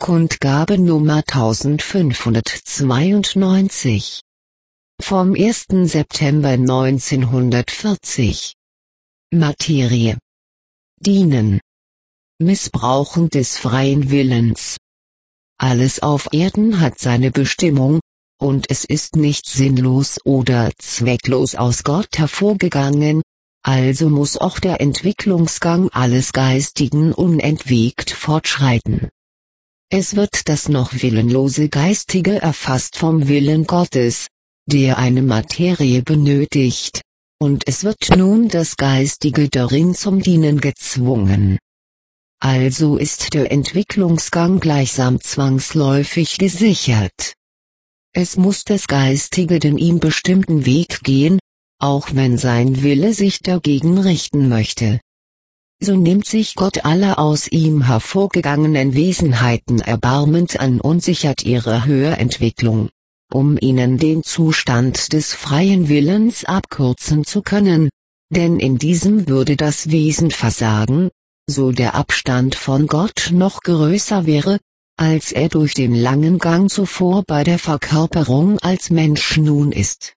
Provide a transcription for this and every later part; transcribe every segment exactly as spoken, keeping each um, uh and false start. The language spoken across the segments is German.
Kundgabe Nummer eintausendfünfhundertzweiundneunzig. Vom ersten September neunzehnhundertvierzig. Materie. Dienen. Missbrauchen des freien Willens. Alles auf Erden hat seine Bestimmung, und es ist nicht sinnlos oder zwecklos aus Gott hervorgegangen, also muss auch der Entwicklungsgang alles Geistigen unentwegt fortschreiten. Es wird das noch willenlose Geistige erfasst vom Willen Gottes, der eine Materie benötigt, und es wird nun das Geistige darin zum Dienen gezwungen. Also ist der Entwicklungsgang gleichsam zwangsläufig gesichert. Es muss das Geistige den ihm bestimmten Weg gehen, auch wenn sein Wille sich dagegen richten möchte. So nimmt sich Gott aller aus ihm hervorgegangenen Wesenheiten erbarmend an und sichert ihre Höherentwicklung, um ihnen den Zustand des freien Willens abkürzen zu können, denn in diesem würde das Wesen versagen, so der Abstand von Gott noch größer wäre, als er durch den langen Gang zuvor bei der Verkörperung als Mensch nun ist.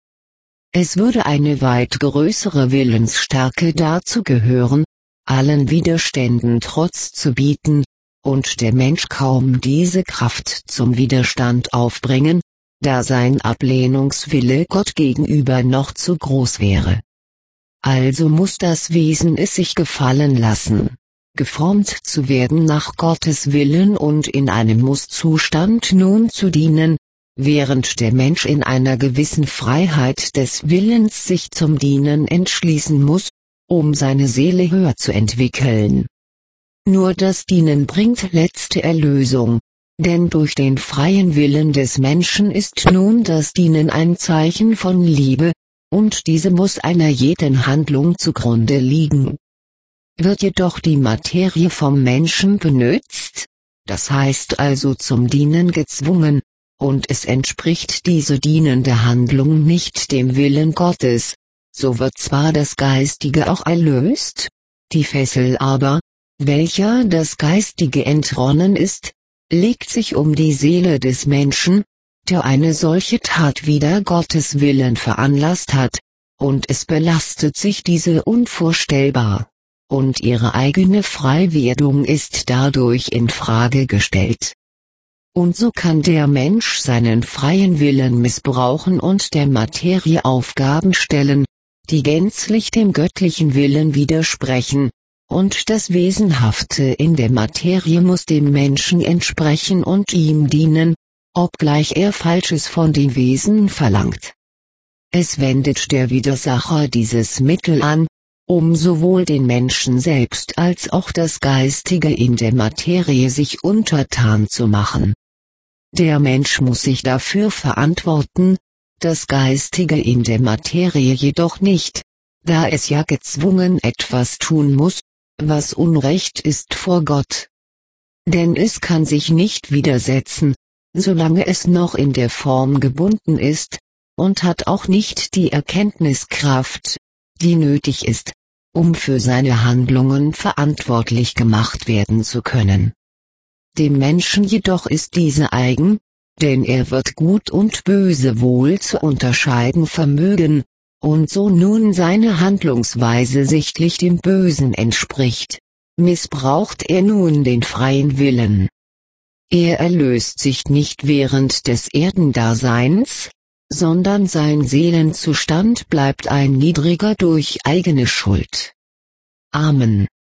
Es würde eine weit größere Willensstärke dazu gehören, allen Widerständen Trotz zu bieten, und der Mensch kaum diese Kraft zum Widerstand aufbringen, da sein Ablehnungswille Gott gegenüber noch zu groß wäre. Also muss das Wesen es sich gefallen lassen, geformt zu werden nach Gottes Willen und in einem Musszustand nun zu dienen, während der Mensch in einer gewissen Freiheit des Willens sich zum Dienen entschließen muss, um seine Seele höher zu entwickeln. Nur das Dienen bringt letzte Erlösung, denn durch den freien Willen des Menschen ist nun das Dienen ein Zeichen von Liebe, und diese muss einer jeden Handlung zugrunde liegen. Wird jedoch die Materie vom Menschen benötigt, das heißt also zum Dienen gezwungen, und es entspricht diese dienende Handlung nicht dem Willen Gottes, so wird zwar das Geistige auch erlöst, die Fessel aber, welcher das Geistige entronnen ist, legt sich um die Seele des Menschen, der eine solche Tat wider Gottes Willen veranlasst hat, und es belastet sich diese unvorstellbar, und ihre eigene Freiwerdung ist dadurch in Frage gestellt. Und so kann der Mensch seinen freien Willen missbrauchen und der Materie Aufgaben stellen, die gänzlich dem göttlichen Willen widersprechen, und das Wesenhafte in der Materie muss dem Menschen entsprechen und ihm dienen, obgleich er Falsches von dem Wesen verlangt. Es wendet der Widersacher dieses Mittel an, um sowohl den Menschen selbst als auch das Geistige in der Materie sich untertan zu machen. Der Mensch muss sich dafür verantworten, das Geistige in der Materie jedoch nicht, da es ja gezwungen etwas tun muss, was Unrecht ist vor Gott. Denn es kann sich nicht widersetzen, solange es noch in der Form gebunden ist, und hat auch nicht die Erkenntniskraft, die nötig ist, um für seine Handlungen verantwortlich gemacht werden zu können. Dem Menschen jedoch ist diese eigen, denn er wird Gut und Böse wohl zu unterscheiden vermögen, und so nun seine Handlungsweise sichtlich dem Bösen entspricht, missbraucht er nun den freien Willen. Er erlöst sich nicht während des Erdendaseins, sondern sein Seelenzustand bleibt ein niedriger durch eigene Schuld. Amen.